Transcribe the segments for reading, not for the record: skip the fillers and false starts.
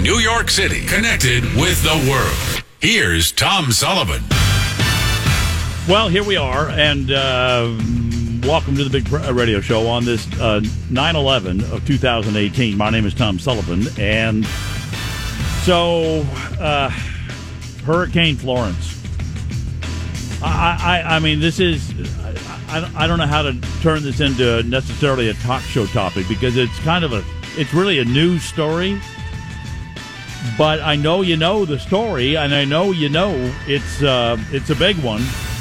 New York City, connected with the world. Here's Tom Sullivan. Well, here we are, and welcome to the Big Radio Show on this 9/11 of 2018. My name is Tom Sullivan, and so Hurricane Florence. I mean, this is. I don't know how to turn this into necessarily a talk show topic because it's it's really a news story. But I know you know the story, and I know you know it's a big one.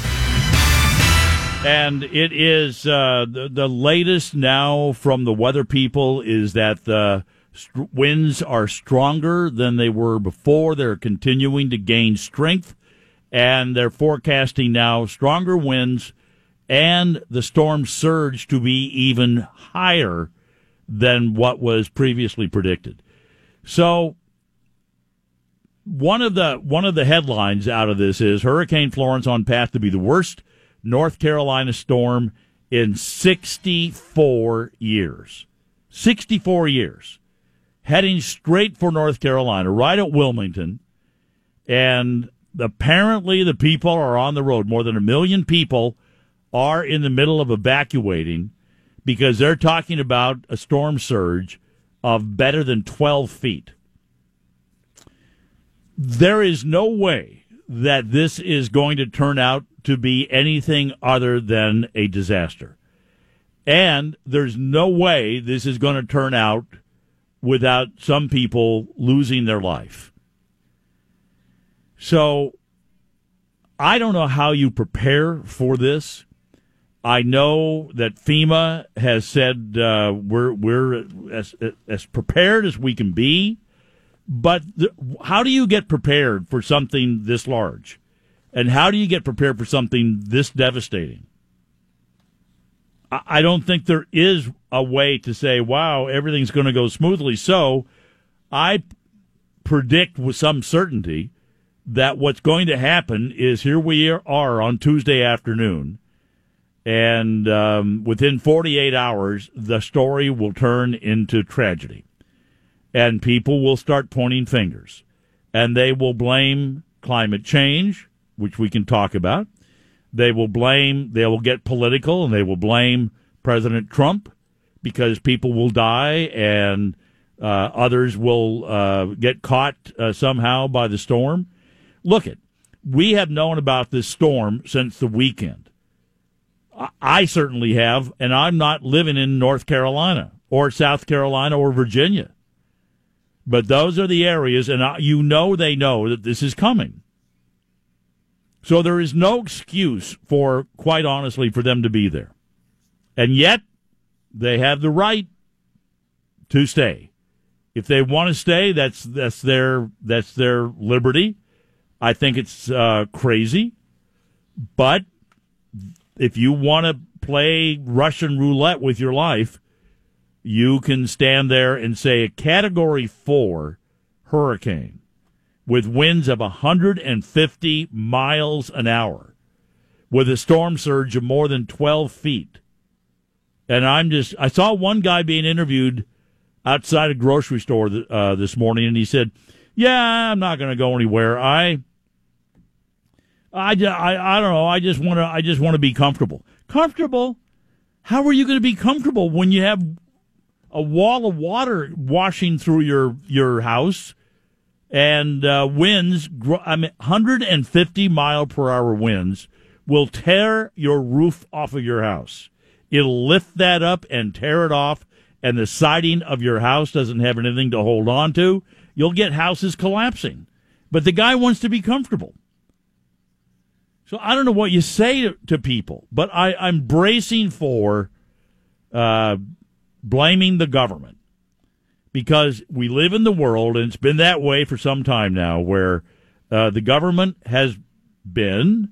And it is the latest now from the weather people is that the winds are stronger than they were before. They're continuing to gain strength, and they're forecasting now stronger winds and the storm surge to be even higher than what was previously predicted. So one of the headlines out of this is Hurricane Florence on path to be the worst North Carolina storm in 64 years. 64 years. Heading straight for North Carolina, right at Wilmington. And apparently the people are on the road. More than 1 million people are in the middle of evacuating because they're talking about a storm surge of better than 12 feet. There is no way that this is going to turn out to be anything other than a disaster. And there's no way this is going to turn out without some people losing their life. So I don't know how you prepare for this. I know that FEMA has said we're as prepared as we can be, but how do you get prepared for something this large? And how do you get prepared for something this devastating? I don't think there is a way to say, wow, everything's going to go smoothly. So I predict with some certainty that what's going to happen is here we are on Tuesday afternoon, and within 48 hours, the story will turn into tragedy. And people will start pointing fingers. And they will blame climate change, which we can talk about. They will get political, and they will blame President Trump because people will die and others will get caught somehow by the storm. Look, we have known about this storm since the weekend. I certainly have, and I'm not living in North Carolina or South Carolina or Virginia. But those are the areas, and they know that this is coming. So there is no excuse quite honestly, for them to be there. And yet, they have the right to stay. If they want to stay, that's their liberty. I think it's crazy. But if you want to play Russian roulette with your life, you can stand there and say a Category 4 hurricane with winds of 150 miles an hour, with a storm surge of more than 12 feet. And I saw one guy being interviewed outside a grocery store this morning, and he said, "Yeah, I'm not going to go anywhere. I don't know. I just want to be comfortable." Comfortable? How are you going to be comfortable when you have a wall of water washing through your house and winds? 150 mile per hour winds will tear your roof off of your house. It'll lift that up and tear it off, and the siding of your house doesn't have anything to hold on to. You'll get houses collapsing. But the guy wants to be comfortable. So I don't know what you say to people, but I'm bracing for blaming the government, because we live in the world, and it's been that way for some time now, where the government has been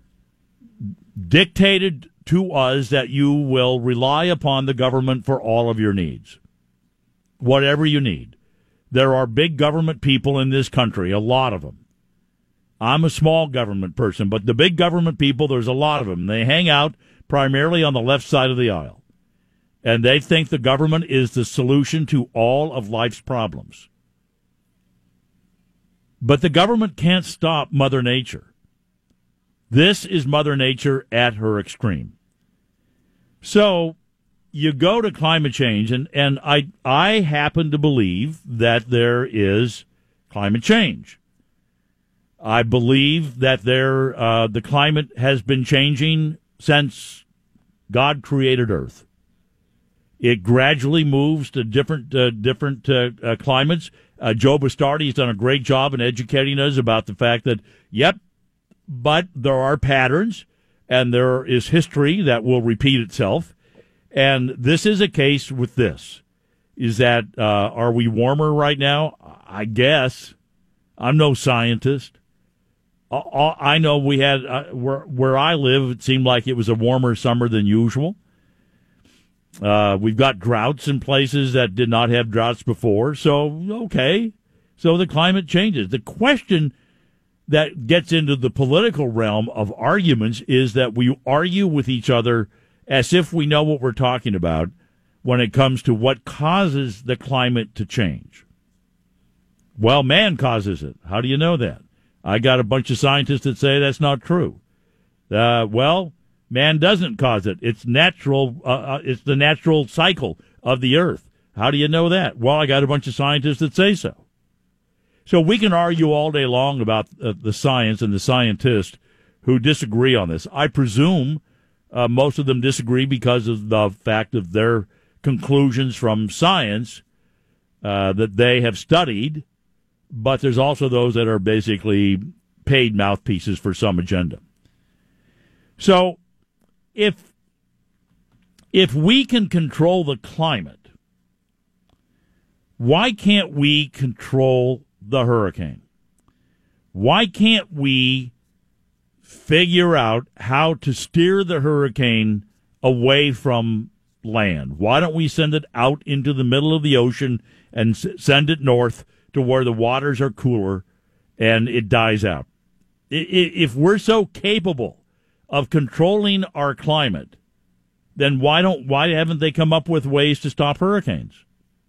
dictated to us that you will rely upon the government for all of your needs, whatever you need. There are big government people in this country, a lot of them. I'm a small government person, but the big government people, there's a lot of them. They hang out primarily on the left side of the aisle, and they think the government is the solution to all of life's problems. But the government can't stop Mother Nature. This is Mother Nature at her extreme. So you go to climate change, and I happen to believe that there is climate change. I believe that the climate has been changing since God created Earth. It gradually moves to different climates. Joe Bastardi has done a great job in educating us about the fact that, but there are patterns, and there is history that will repeat itself. And this is a case with this. Is that, are we warmer right now? I guess. I'm no scientist. I know we had, where I live, it seemed like it was a warmer summer than usual. We've got droughts in places that did not have droughts before. So, okay. So the climate changes. The question that gets into the political realm of arguments is that we argue with each other as if we know what we're talking about when it comes to what causes the climate to change. Well, man causes it. How do you know that? I got a bunch of scientists that say that's not true. Well, man doesn't cause it. It's natural. It's the natural cycle of the earth. How do you know that? Well, I got a bunch of scientists that say so. So we can argue all day long about the science and the scientists who disagree on this. I presume most of them disagree because of the fact of their conclusions from science that they have studied, but there's also those that are basically paid mouthpieces for some agenda. So if we can control the climate, why can't we control the hurricane? Why can't we figure out how to steer the hurricane away from land? Why don't we send it out into the middle of the ocean and send it north to where the waters are cooler and it dies out? If we're so capable of controlling our climate, then why haven't they come up with ways to stop hurricanes?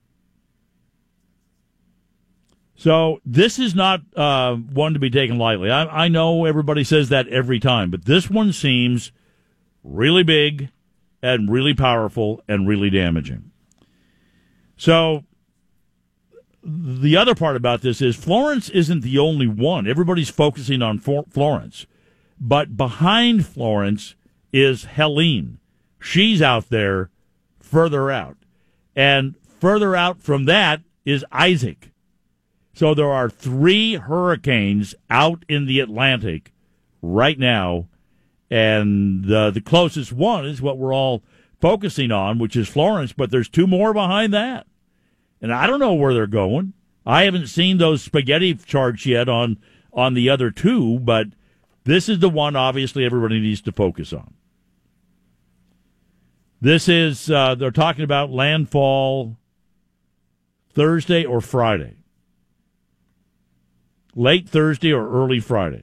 So this is not one to be taken lightly. I know everybody says that every time, but this one seems really big and really powerful and really damaging. So the other part about this is Florence isn't the only one. Everybody's focusing on Florence. But behind Florence is Helene. She's out there further out. And further out from that is Isaac. So there are 3 hurricanes out in the Atlantic right now. And the closest one is what we're all focusing on, which is Florence. But there's 2 more behind that. And I don't know where they're going. I haven't seen those spaghetti charts yet on the other 2, but this is the one, obviously, everybody needs to focus on. This is, they're talking about landfall Thursday or Friday. Late Thursday or early Friday.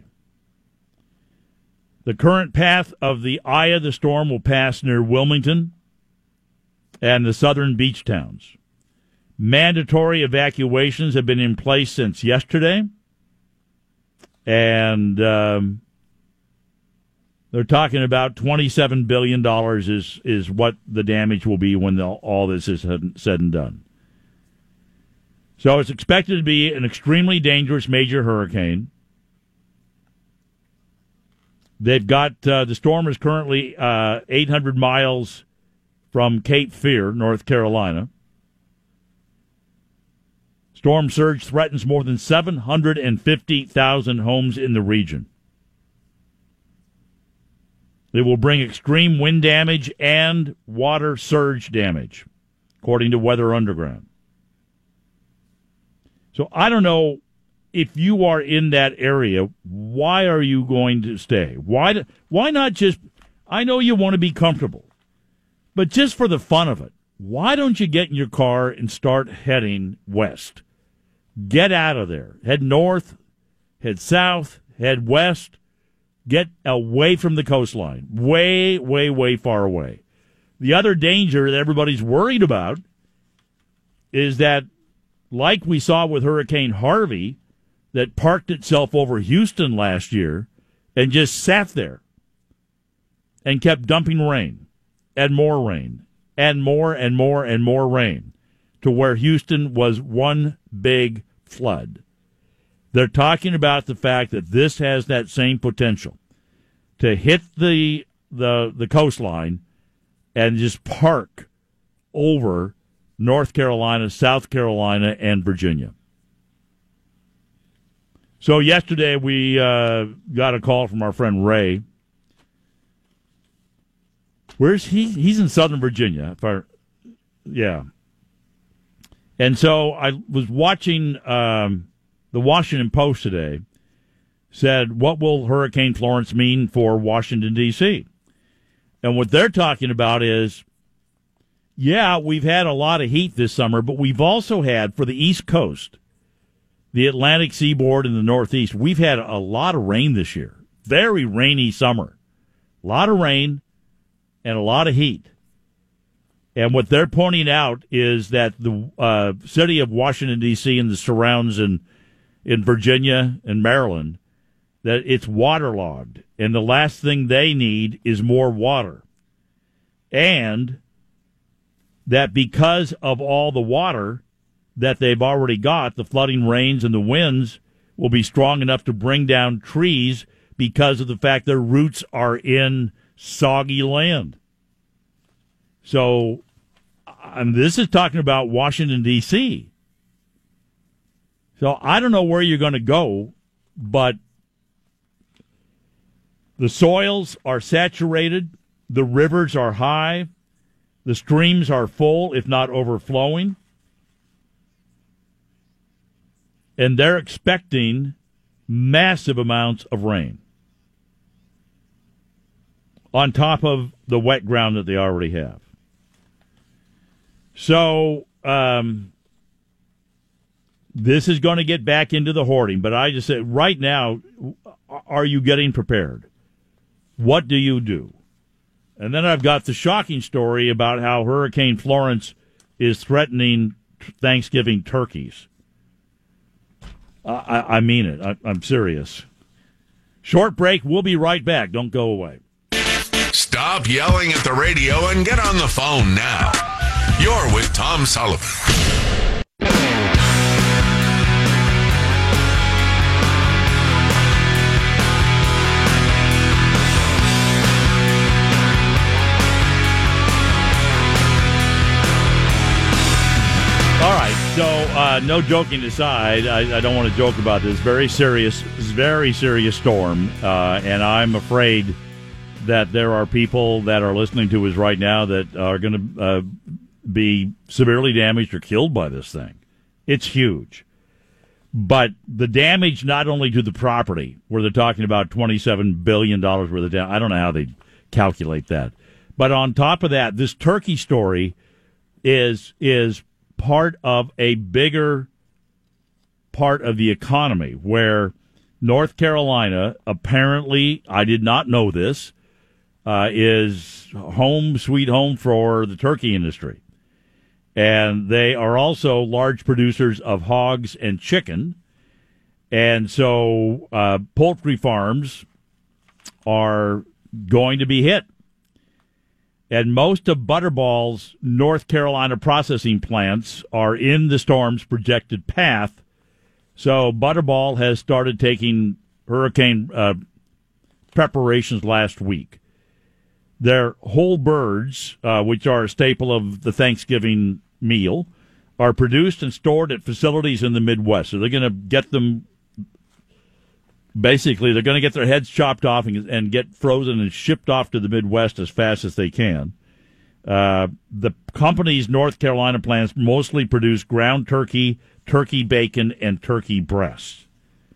The current path of the eye of the storm will pass near Wilmington and the southern beach towns. Mandatory evacuations have been in place since yesterday. And they're talking about $27 billion is what the damage will be when all this is said and done. So it's expected to be an extremely dangerous major hurricane. They've got, the storm is currently 800 miles from Cape Fear, North Carolina. Storm surge threatens more than 750,000 homes in the region. It will bring extreme wind damage and water surge damage, according to Weather Underground. So I don't know if you are in that area, why are you going to stay? Why not just, I know you want to be comfortable, but just for the fun of it, why don't you get in your car and start heading west? Get out of there. Head north, head south, head west. Get away from the coastline. Way, way, way far away. The other danger that everybody's worried about is that, like we saw with Hurricane Harvey, that parked itself over Houston last year and just sat there and kept dumping rain and more rain and more and more and more rain to where Houston was one big flood. They're talking about the fact that this has that same potential to hit the coastline and just park over North Carolina, South Carolina, and Virginia. So yesterday we got a call from our friend Ray. Where's he? He's in Southern Virginia. Yeah. And so I was watching the Washington Post today. Said, what will Hurricane Florence mean for Washington, D.C.? And what they're talking about is, yeah, we've had a lot of heat this summer, but we've also had, for the East Coast, the Atlantic seaboard and the Northeast, we've had a lot of rain this year. Very rainy summer. A lot of rain and a lot of heat. And what they're pointing out is that the city of Washington, D.C. and the surrounds in Virginia and Maryland, that it's waterlogged, and the last thing they need is more water. And that because of all the water that they've already got, the flooding rains and the winds will be strong enough to bring down trees because of the fact their roots are in soggy land. So this is talking about Washington, D.C. So I don't know where you're going to go, but the soils are saturated, the rivers are high, the streams are full, if not overflowing, and they're expecting massive amounts of rain on top of the wet ground that they already have. So this is going to get back into the hoarding, but I just said, right now, are you getting prepared? What do you do? And then I've got the shocking story about how Hurricane Florence is threatening Thanksgiving turkeys. I mean it. I'm serious. Short break. We'll be right back. Don't go away. Stop yelling at the radio and get on the phone now. You're with Tom Sullivan. All right, so no joking aside, I don't want to joke about this. Very serious storm, and I'm afraid that there are people that are listening to us right now that are going to be severely damaged or killed by this thing. It's huge. But the damage not only to the property, where they're talking about $27 billion worth of damage, I don't know how they calculate that. But on top of that, this turkey story is part of a bigger part of the economy where North Carolina, apparently, I did not know this, is home, sweet home for the turkey industry. And they are also large producers of hogs and chicken. And so poultry farms are going to be hit. And most of Butterball's North Carolina processing plants are in the storm's projected path. So Butterball has started taking hurricane preparations last week. Their whole birds, which are a staple of the Thanksgiving meal, are produced and stored at facilities in the Midwest. So they're going to get them, basically, they're going to get their heads chopped off and get frozen and shipped off to the Midwest as fast as they can. The company's North Carolina plants mostly produce ground turkey, turkey bacon, and turkey breasts.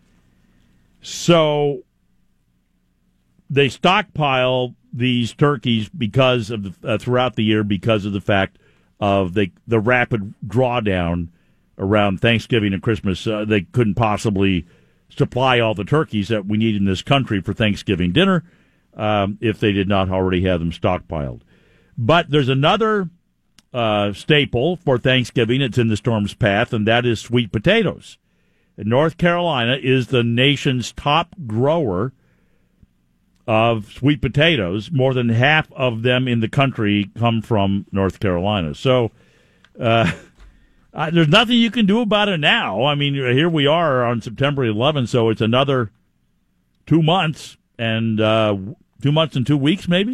So they stockpile these turkeys because of throughout the year because of the fact of the rapid drawdown around Thanksgiving and Christmas. They couldn't possibly supply all the turkeys that we need in this country for Thanksgiving dinner if they did not already have them stockpiled. But there's another staple for Thanksgiving. It's in the storm's path, and that is sweet potatoes. And North Carolina is the nation's top grower of sweet potatoes. More than half of them in the country come from North Carolina. So there's nothing you can do about it now. I mean, here we are on September 11th, so it's another 2 months and 2 months and 2 weeks maybe.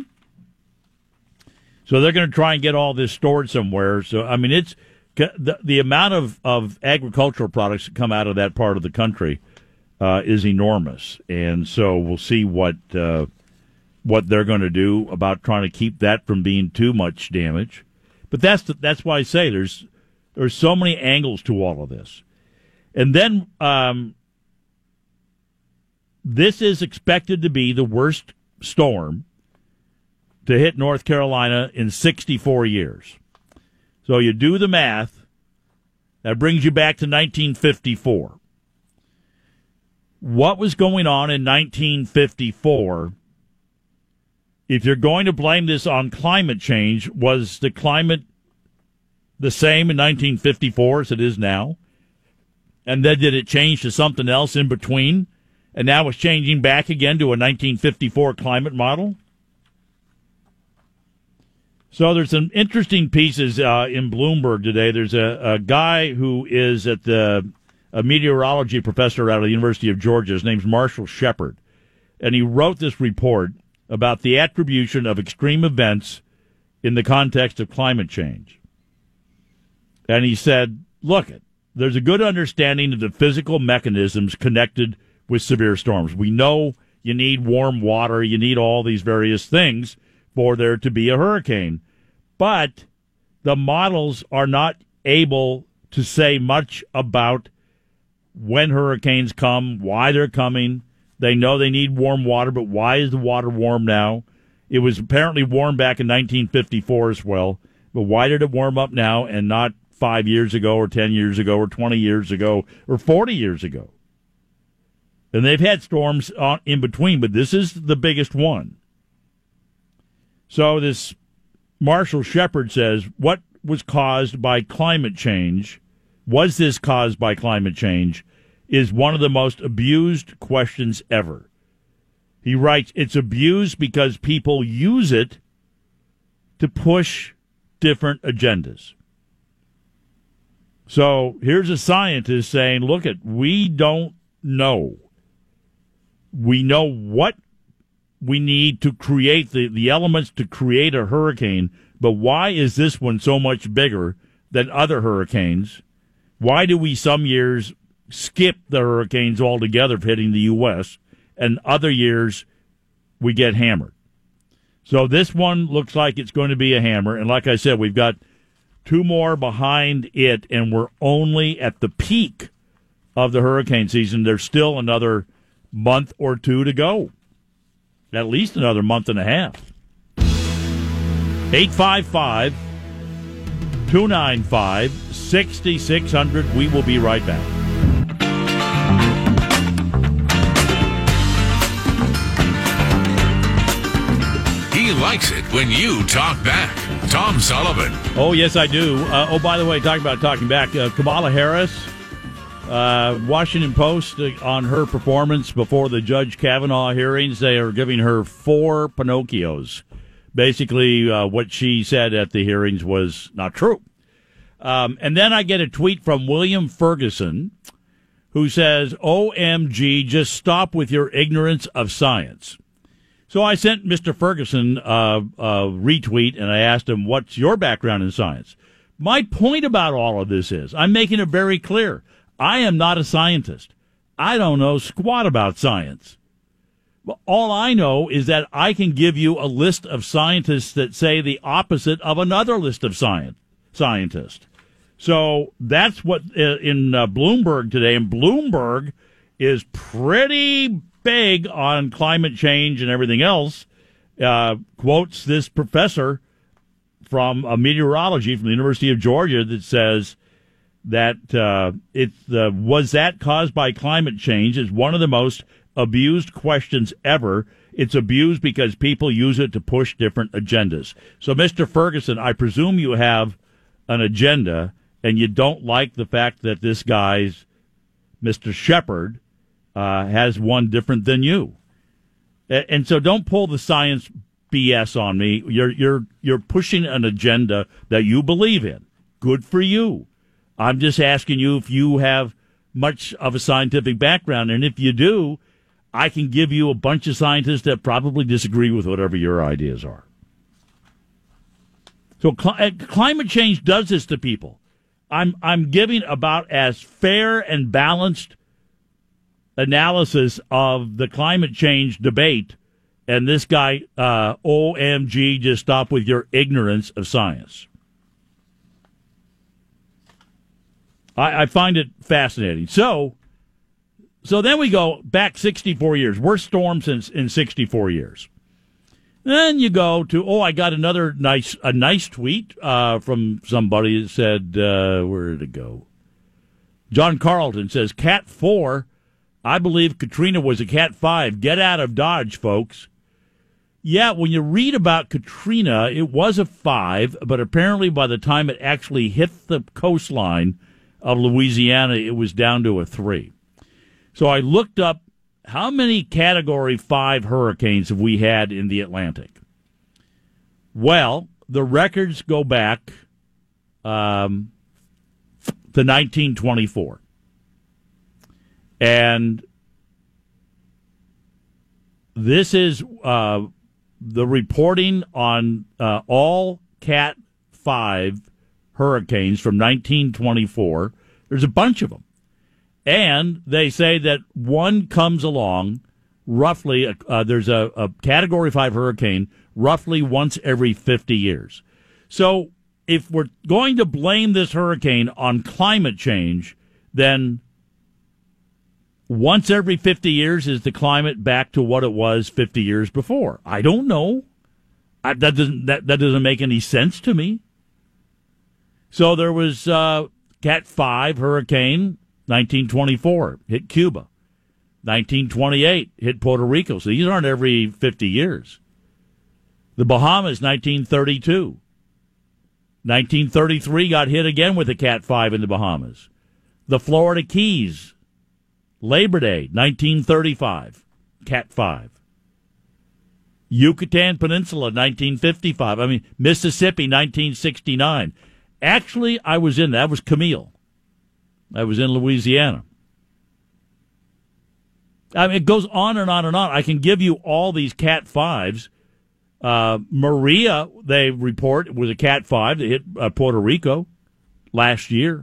So they're going to try and get all this stored somewhere. So, I mean, it's the amount of agricultural products that come out of that part of the country is enormous. And so we'll see what they're going to do about trying to keep that from being too much damage. But that's why I say there's so many angles to all of this. And then this is expected to be the worst storm to hit North Carolina in 64 years. So you do the math, that brings you back to 1954. What was going on in 1954? If you're going to blame this on climate change, was the climate the same in 1954 as it is now? And then did it change to something else in between? And now it's changing back again to a 1954 climate model? So there's some interesting pieces in Bloomberg today. There's a guy who is a meteorology professor out of the University of Georgia. His name's Marshall Shepard. And he wrote this report about the attribution of extreme events in the context of climate change. And he said, look, there's a good understanding of the physical mechanisms connected with severe storms. We know you need warm water, you need all these various things for there to be a hurricane. But the models are not able to say much about when hurricanes come, why they're coming. They know they need warm water, but why is the water warm now? It was apparently warm back in 1954 as well, but why did it warm up now and not 5 years ago or 10 years ago or 20 years ago or 40 years ago? And they've had storms in between, but this is the biggest one. So this Marshall Shepard says, what was caused by climate change, was this caused by climate change, is one of the most abused questions ever. He writes, it's abused because people use it to push different agendas. So here's a scientist saying, look, we don't know. We know what we need to create the elements to create a hurricane, but why is this one so much bigger than other hurricanes? Why do we some years skip the hurricanes altogether hitting the U.S., and other years we get hammered? So this one looks like it's going to be a hammer, and like I said, we've got two more behind it, and we're only at the peak of the hurricane season. There's still another month or two to go. At least another month and a half. 855-295-6600. We will be right back. He likes it when you talk back. Tom Sullivan. Oh, yes, I do. By the way, talking about talking back, Kamala Harris, Washington Post, on her performance before the Judge Kavanaugh hearings, they are giving her 4 Pinocchios. Basically, what she said at the hearings was not true. And then I get a tweet from William Ferguson, who says, OMG, just stop with your ignorance of science. So I sent Mr. Ferguson a retweet, and I asked him, what's your background in science? My point about all of this is, I'm making it very clear, I am not a scientist. I don't know squat about science. Well, all I know is that I can give you a list of scientists that say the opposite of another list of scientists. So that's what in Bloomberg today, and Bloomberg is pretty big on climate change and everything else, quotes this professor from meteorology from the University of Georgia that says that was that caused by climate change is one of the most abused questions ever. It's abused because people use it to push different agendas. So, Mr. Ferguson, I presume you have an agenda, and you don't like the fact that this guy's Mr. Shepard, has one different than you. And so don't pull the science BS on me. You're pushing an agenda that you believe in. Good for you. I'm just asking you if you have much of a scientific background, and if you do, I can give you a bunch of scientists that probably disagree with whatever your ideas are. So climate change does this to people. I'm giving about as fair and balanced analysis of the climate change debate, and this guy, OMG, just stop with your ignorance of science. I find it fascinating. So then we go back 64 years. Worst storm in 64 years. Then you go to, I got a nice tweet from somebody that said, where did it go? John Carlton says, Cat 4, I believe Katrina was a Cat 5. Get out of Dodge, folks. Yeah, when you read about Katrina, it was a 5, but apparently by the time it actually hit the coastline of Louisiana, it was down to a 3. So I looked up how many Category 5 hurricanes have we had in the Atlantic. Well, the records go back to 1924. And this is the reporting on all Cat 5 hurricanes from 1924. There's a bunch of them. And they say that one comes along roughly, there's a Category 5 hurricane roughly once every 50 years. So if we're going to blame this hurricane on climate change, then once every 50 years is the climate back to what it was 50 years before? I don't know. That doesn't make any sense to me. So there was Cat 5 hurricane, 1924, hit Cuba. 1928, hit Puerto Rico. So these aren't every 50 years. The Bahamas, 1932. 1933 got hit again with a Cat 5 in the Bahamas. The Florida Keys, Labor Day, 1935, Cat 5. Yucatan Peninsula, 1955. Mississippi, 1969. Actually, I was in that was Camille. I was in Louisiana. It goes on and on and on. I can give you all these Cat 5s. Maria, they report, was a Cat 5 that hit Puerto Rico last year.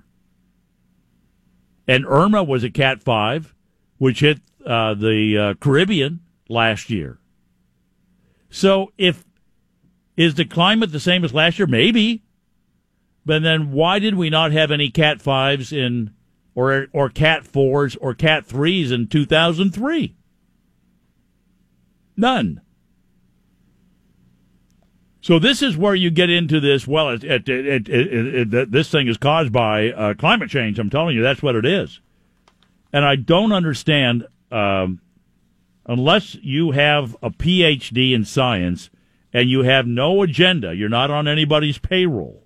And Irma was a Cat 5, which hit the Caribbean last year. So is the climate the same as last year? Maybe. But then why did we not have any Cat 5s or Cat 4s or Cat 3s in 2003? None. So this is where you get into this. Well, this thing is caused by climate change. I'm telling you, that's what it is. And I don't understand, unless you have a PhD in science and you have no agenda, you're not on anybody's payroll.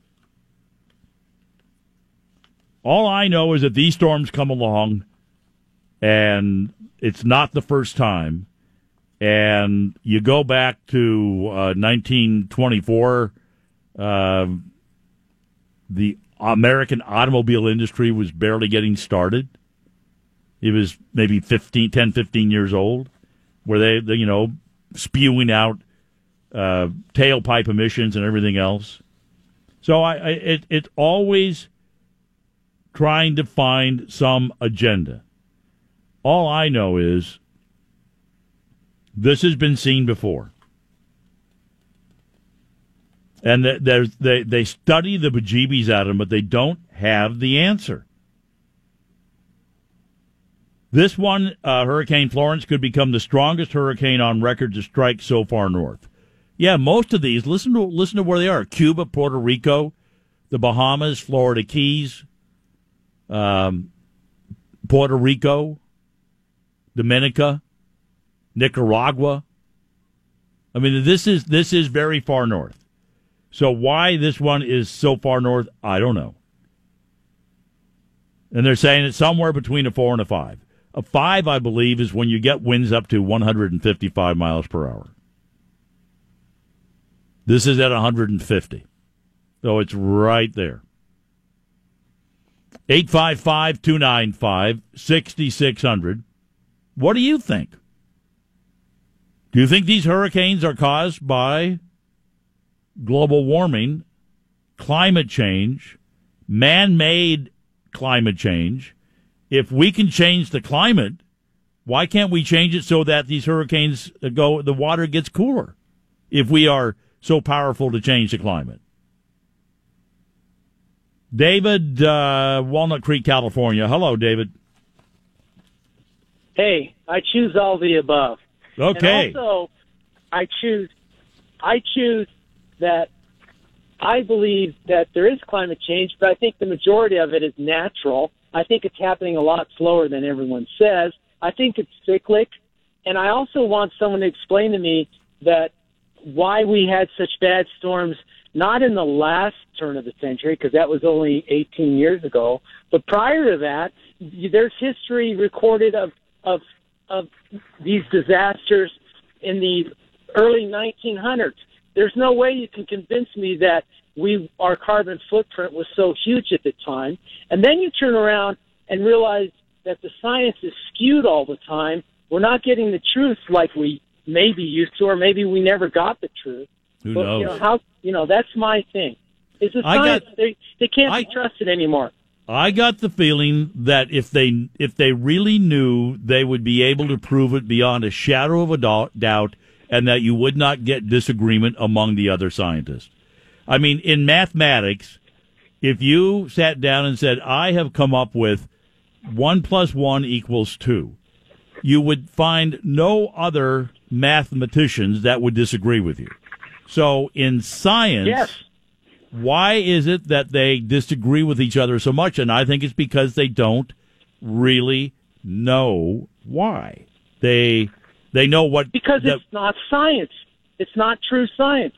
All I know is that these storms come along, and it's not the first time. And you go back to 1924, the American automobile industry was barely getting started. It was maybe 10, 15 years old, where they spewing out tailpipe emissions and everything else. So it's always trying to find some agenda. All I know is this has been seen before. And they study the bejeebies out of them, but they don't have the answer. This one, Hurricane Florence, could become the strongest hurricane on record to strike so far north. Yeah, most of these, listen to where they are. Cuba, Puerto Rico, the Bahamas, Florida Keys, Puerto Rico, Dominica, Nicaragua. This is very far north. So why this one is so far north, I don't know. And they're saying it's somewhere between a 4 and a 5. A 5, I believe, is when you get winds up to 155 miles per hour. This is at 150. So it's right there. 855-295-6600. What do you think? Do you think these hurricanes are caused by global warming, climate change, man-made climate change? If we can change the climate, why can't we change it so that these hurricanes the water gets cooler if we are so powerful to change the climate? David, Walnut Creek, California. Hello, David. Hey, I choose all the above. Okay. And also, I choose that I believe that there is climate change, but I think the majority of it is natural. I think it's happening a lot slower than everyone says. I think it's cyclic. And I also want someone to explain to me that why we had such bad storms, not in the last turn of the century, because that was only 18 years ago, but prior to that, there's history recorded of these disasters in the early 1900s. There's no way you can convince me that our carbon footprint was so huge at the time. And then you turn around and realize that the science is skewed all the time. We're not getting the truth like we maybe used to, or maybe we never got the truth. Who knows? That's my thing. It's the science. They can't be trusted anymore. I got the feeling that if they really knew, they would be able to prove it beyond a shadow of a doubt, and that you would not get disagreement among the other scientists. I mean, in mathematics, if you sat down and said, I have come up with 1 + 1 = 2, you would find no other mathematicians that would disagree with you. So in science, yes. Why is it that they disagree with each other so much? And I think it's because they don't really know why. They know what... Because it's not science. It's not true science.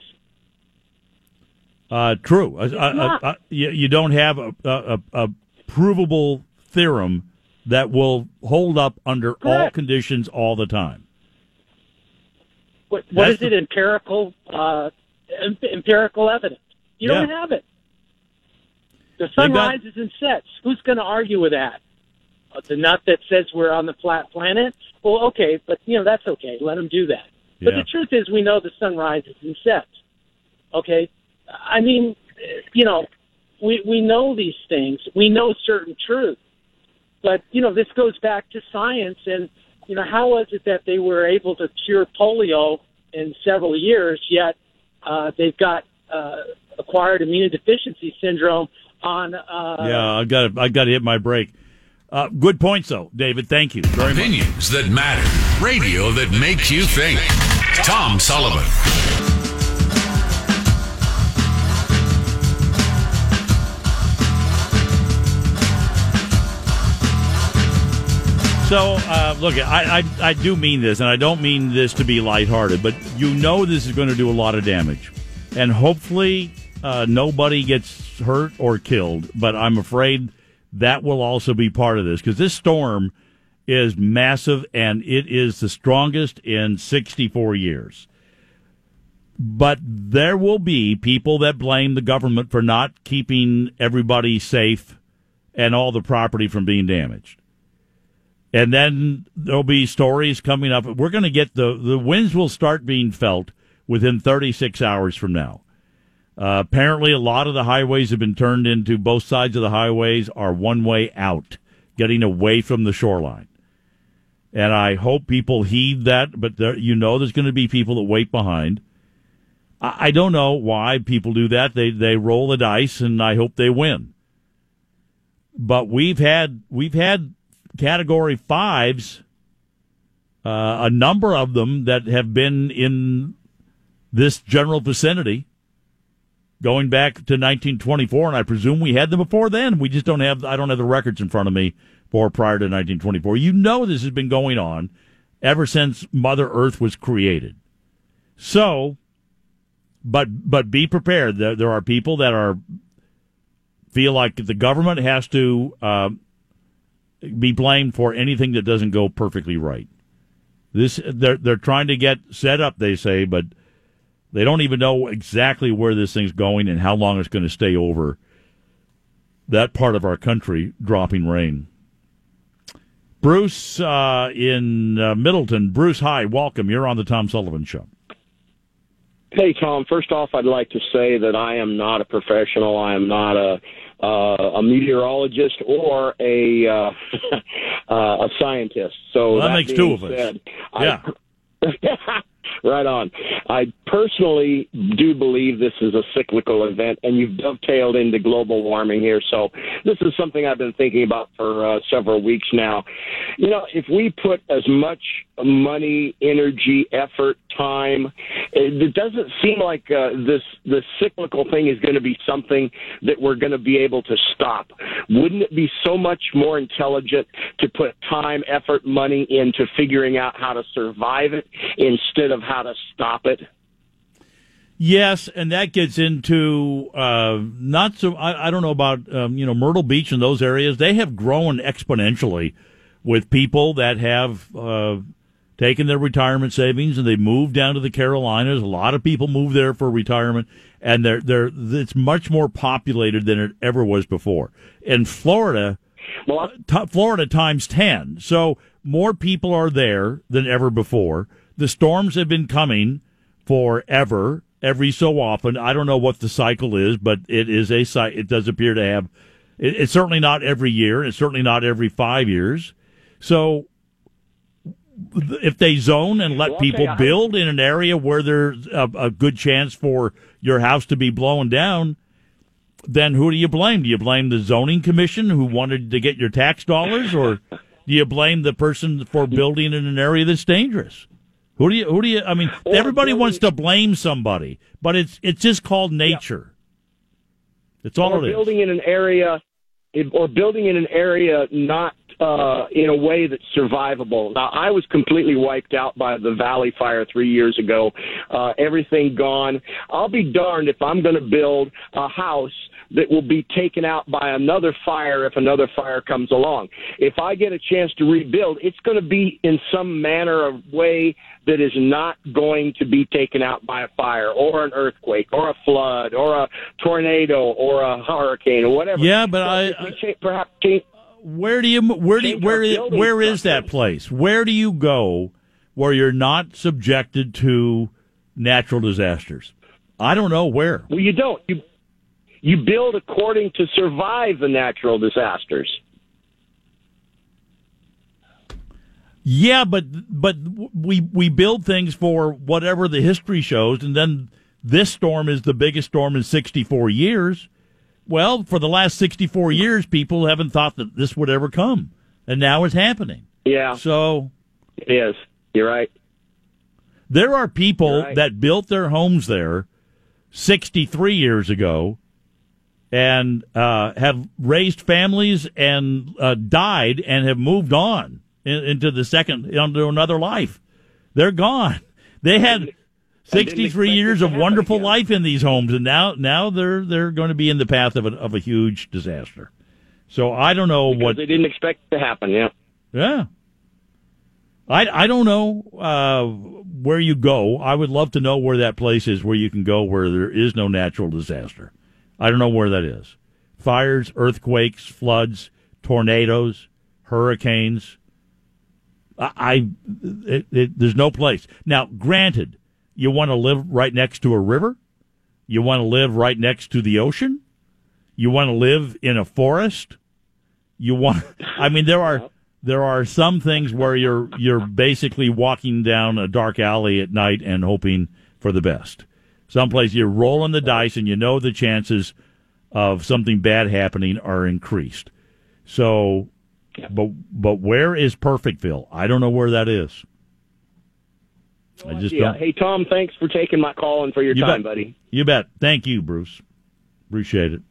True. You don't have a provable theorem that will hold up under all conditions all the time. What is it? Empirical evidence. You don't have it. The sun rises and sets. Who's going to argue with that? The nut that says we're on the flat planet? Well, okay, but that's okay. Let them do that. But the truth is, we know the sun rises and sets. Okay, I mean, we know these things. We know certain truths. But this goes back to science, and how was it that they were able to cure polio in several years, yet they've got acquired immunodeficiency syndrome on. I got to hit my break. Good points, though, David. Thank you very much. Opinions that matter. Radio that makes you think. Tom Sullivan. So, look, I do mean this, and I don't mean this to be lighthearted, but this is going to do a lot of damage. And hopefully nobody gets hurt or killed, but I'm afraid that will also be part of this, because this storm is massive, and it is the strongest in 64 years. But there will be people that blame the government for not keeping everybody safe and all the property from being damaged. And then there'll be stories coming up. We're going to get the winds will start being felt within 36 hours from now. Apparently, a lot of the highways have been turned into, both sides of the highways are one way out, getting away from the shoreline. And I hope people heed that, but there's going to be people that wait behind. I don't know why people do that. They roll the dice, and I hope they win. But we've had Category 5s, a number of them that have been in this general vicinity going back to 1924, and I presume we had them before then. We just I don't have the records in front of me for prior to 1924. This has been going on ever since Mother Earth was created. So, but be prepared. There are people that feel like the government has to be blamed for anything that doesn't go perfectly right. They're trying to get set up, they say, but they don't even know exactly where this thing's going and how long it's going to stay over that part of our country, dropping rain. Bruce in Middleton. Bruce, hi, welcome. You're on the Tom Sullivan Show. Hey, Tom. First off, I'd like to say that I am not a professional. I am not a meteorologist or a scientist. So well, that makes two of us. Yeah. Right on. I personally do believe this is a cyclical event, and you've dovetailed into global warming here. So this is something I've been thinking about for several weeks now. You know, if we put as much money, energy, effort, time, it doesn't seem like this cyclical thing is going to be something that we're going to be able to stop. Wouldn't it be so much more intelligent to put time, effort, money into figuring out how to survive it instead of how to stop it? Yes, and that gets into not so. I don't know about Myrtle Beach and those areas. They have grown exponentially with people that have taken their retirement savings and they moved down to the Carolinas. A lot of people move there for retirement, and it's much more populated than it ever was before. In Florida, Florida times 10. So more people are there than ever before. The storms have been coming forever, every so often. I don't know what the cycle is, but it does appear to have. It's certainly not every year. It's certainly not every 5 years. So if they zone and let people build in an area where there's a good chance for your house to be blown down, then who do you blame? Do you blame the zoning commission who wanted to get your tax dollars, or do you blame the person for building in an area that's dangerous? Who do you? I mean, everybody wants to blame somebody, but it's just called nature. Yeah. It's all it is. Building in an area not in a way that's survivable. Now, I was completely wiped out by the Valley Fire 3 years ago. Everything gone. I'll be darned if I'm going to build a house that will be taken out by another fire if another fire comes along. If I get a chance to rebuild, it's going to be in some manner of way that is not going to be taken out by a fire or an earthquake or a flood or a tornado or a hurricane or whatever. Yeah, but where is that place? Where do you go where you're not subjected to natural disasters? I don't know where. Well, you don't. You build according to survive the natural disasters. Yeah, but we build things for whatever the history shows, and then this storm is the biggest storm in 64 years. Well, for the last 64 years, people haven't thought that this would ever come, and now it's happening. Yeah. So it is. You're right. There are people that built their homes there 63 years ago and have raised families and died and have moved on into another life. They're gone. They had 63 years of wonderful life in these homes, and now they're going to be in the path of a huge disaster. So I don't know what they didn't expect to happen. Yeah. Yeah. I don't know where you go. I would love to know where that place is where you can go where there is no natural disaster. I don't know where that is. Fires, earthquakes, floods, tornadoes, hurricanes. There's no place. Now, granted, you want to live right next to a river? You want to live right next to the ocean? You want to live in a forest? There are some things where you're basically walking down a dark alley at night and hoping for the best. Someplace you're rolling the dice and you know the chances of something bad happening are increased. So, but where is Perfectville? I don't know where that is. I just don't. Hey, Tom, thanks for taking my call and for your time, buddy. You bet. Thank you, Bruce. Appreciate it.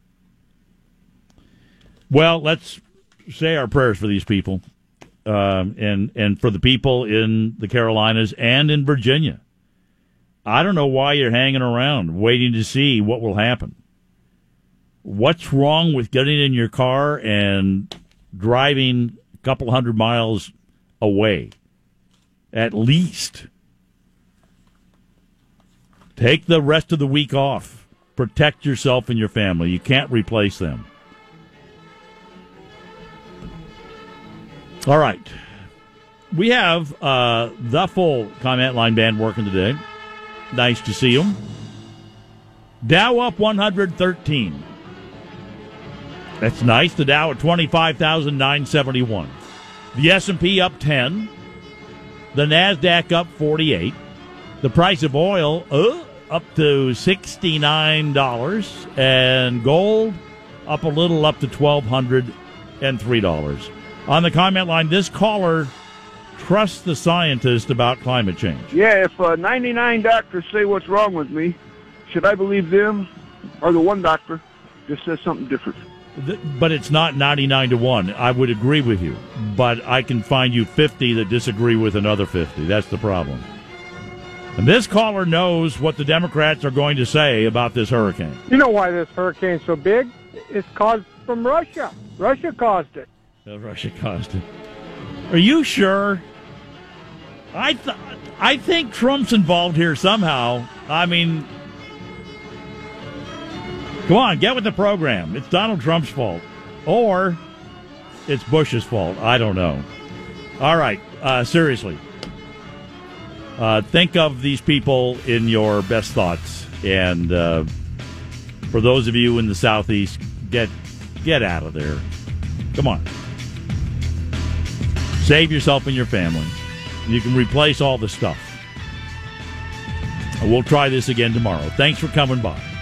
Well, let's say our prayers for these people, and for the people in the Carolinas and in Virginia. I don't know why you're hanging around waiting to see what will happen. What's wrong with getting in your car and driving couple 100 miles away, at least. Take the rest of the week off. Protect yourself and your family. You can't replace them. All right. We have the full comment line band working today. Nice to see them. Dow up 113. That's nice. The Dow at 25,971. The S&P up 10. The NASDAQ up 48. The price of oil up to $69. And gold up a little, up to $1,203. On the comment line, this caller trusts the scientist about climate change. Yeah, if 99 doctors say what's wrong with me, should I believe them or the one doctor just says something different? But it's not 99-1. I would agree with you. But I can find you 50 that disagree with another 50. That's the problem. And this caller knows what the Democrats are going to say about this hurricane. You know why this hurricane's so big? It's caused from Russia. Russia caused it. Russia caused it. Are you sure? I think Trump's involved here somehow. I mean, come on, get with the program. It's Donald Trump's fault. Or it's Bush's fault. I don't know. All right, seriously. Think of these people in your best thoughts. And for those of you in the Southeast, get out of there. Come on. Save yourself and your family. You can replace all the stuff. We'll try this again tomorrow. Thanks for coming by.